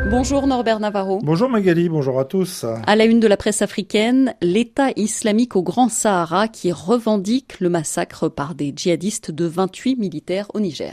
Bonjour Norbert Navarro. Bonjour Magali, bonjour à tous. À la une de la presse africaine, l'État islamique au Grand Sahara qui revendique le massacre par des djihadistes de 28 militaires au Niger.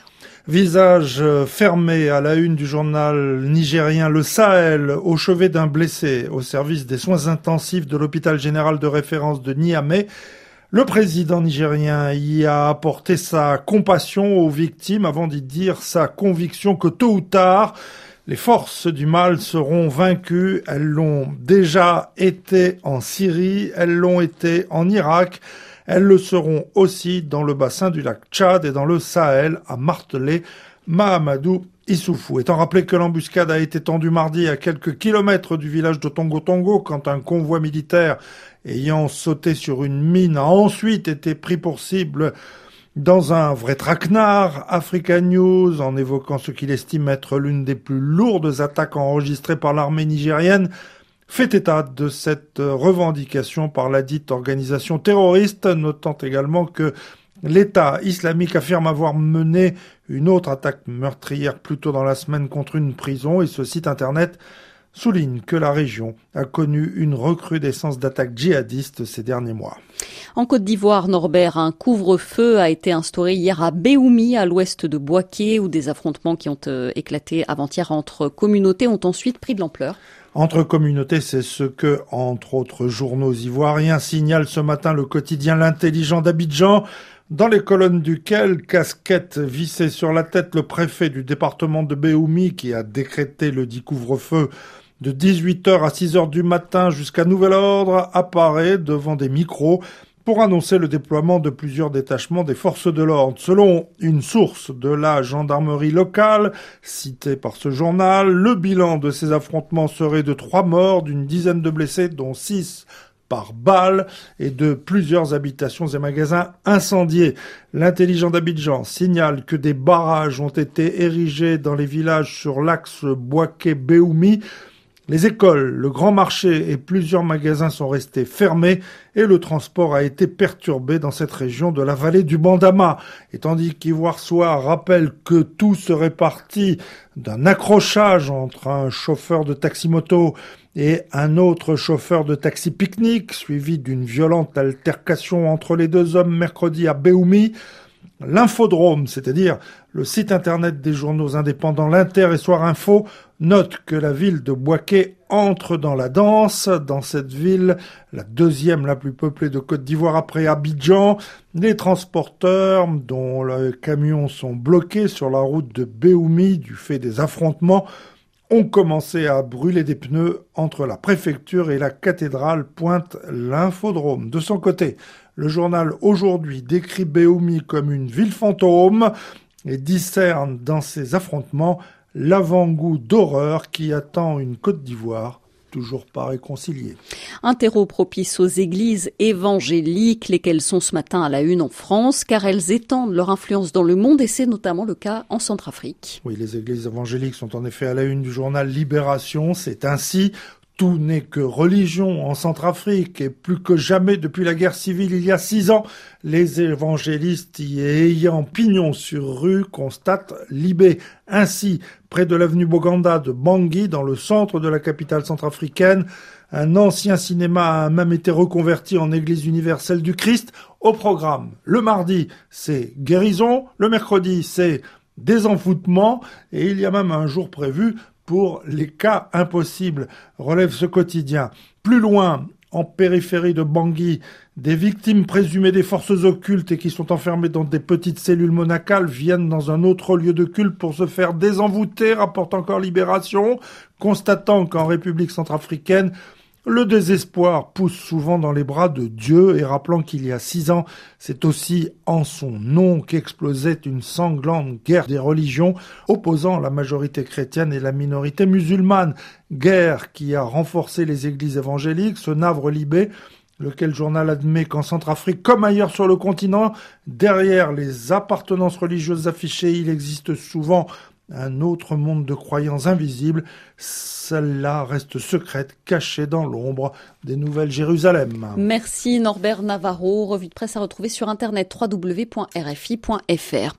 Visage fermé à la une du journal nigérien Le Sahel, au chevet d'un blessé au service des soins intensifs de l'hôpital général de référence de Niamey. Le président nigérien y a apporté sa compassion aux victimes avant d'y dire sa conviction que tôt ou tard, les forces du mal seront vaincues. Elles l'ont déjà été en Syrie, elles l'ont été en Irak, elles le seront aussi dans le bassin du lac Tchad et dans le Sahel, a martelé Mahamadou Issoufou. Étant rappelé que l'embuscade a été tendue mardi à quelques kilomètres du village de Tongo Tongo quand un convoi militaire ayant sauté sur une mine a ensuite été pris pour cible dans un vrai traquenard, Africa News, en évoquant ce qu'il estime être l'une des plus lourdes attaques enregistrées par l'armée nigérienne, fait état de cette revendication par la dite organisation terroriste, notant également que l'État islamique affirme avoir mené une autre attaque meurtrière plus tôt dans la semaine contre une prison, et ce site internet souligne que la région a connu une recrudescence d'attaques djihadistes ces derniers mois. En Côte d'Ivoire, Norbert, un couvre-feu a été instauré hier à Béoumi, à l'ouest de Bouaké, où des affrontements qui ont éclaté avant-hier entre communautés ont ensuite pris de l'ampleur. Entre communautés, c'est ce que, entre autres journaux ivoiriens, signale ce matin le quotidien L'Intelligent d'Abidjan, dans les colonnes duquel, casquette vissée sur la tête, le préfet du département de Béoumi, qui a décrété le dit couvre-feu de 18h à 6h du matin jusqu'à nouvel ordre, apparaît devant des micros pour annoncer le déploiement de plusieurs détachements des forces de l'ordre. Selon une source de la gendarmerie locale, citée par ce journal, le bilan de ces affrontements serait de 3 morts, d'une dizaine de blessés, dont 6 par balle, et de plusieurs habitations et magasins incendiés. L'Intelligent d'Abidjan signale que des barrages ont été érigés dans les villages sur l'axe Bouaké-Béoumi. Les écoles, le grand marché et plusieurs magasins sont restés fermés et le transport a été perturbé dans cette région de la vallée du Bandama. Et tandis qu'Ivoire Soir rappelle que tout serait parti d'un accrochage entre un chauffeur de taxi-moto et un autre chauffeur de taxi pique-nique, suivi d'une violente altercation entre les deux hommes mercredi à Béoumi, l'Infodrome, c'est-à-dire le site internet des journaux indépendants L'Inter et Soir Info, note que la ville de Bouaké entre dans la danse. Dans cette ville, la deuxième la plus peuplée de Côte d'Ivoire après Abidjan, les transporteurs, dont les camions sont bloqués sur la route de Béoumi du fait des affrontements, ont commencé à brûler des pneus entre la préfecture et la cathédrale, pointe l'Infodrome. De son côté, le journal Aujourd'hui décrit Béoumi comme une ville fantôme et discerne dans ces affrontements l'avant-goût d'horreur qui attend une Côte d'Ivoire toujours pas réconciliée. Un terreau propice aux églises évangéliques, lesquelles sont ce matin à la une en France, car elles étendent leur influence dans le monde, et c'est notamment le cas en Centrafrique. Oui, les églises évangéliques sont en effet à la une du journal Libération. C'est ainsi. Tout n'est que religion en Centrafrique, et plus que jamais depuis la guerre civile il y a 6 ans, les évangélistes y ayant pignon sur rue constatent Libé. Ainsi, près de l'avenue Boganda de Bangui, dans le centre de la capitale centrafricaine, un ancien cinéma a même été reconverti en église universelle du Christ. Au programme, le mardi, c'est guérison, le mercredi, c'est désenvoûtement, et il y a même un jour prévu pour les cas impossibles, relève ce quotidien. Plus loin, en périphérie de Bangui, des victimes présumées des forces occultes et qui sont enfermées dans des petites cellules monacales viennent dans un autre lieu de culte pour se faire désenvoûter, rapporte encore Libération, constatant qu'en République centrafricaine, le désespoir pousse souvent dans les bras de Dieu, et rappelant qu'il y a 6 ans, c'est aussi en son nom qu'explosait une sanglante guerre des religions opposant la majorité chrétienne et la minorité musulmane. Guerre qui a renforcé les églises évangéliques, ce navre Libé, lequel journal admet qu'en Centrafrique, comme ailleurs sur le continent, derrière les appartenances religieuses affichées, il existe souvent un autre monde de croyants invisibles. Celle-là reste secrète, cachée dans l'ombre des Nouvelles Jérusalem. Merci Norbert Navarro. Revue de presse à retrouver sur internet www.rfi.fr.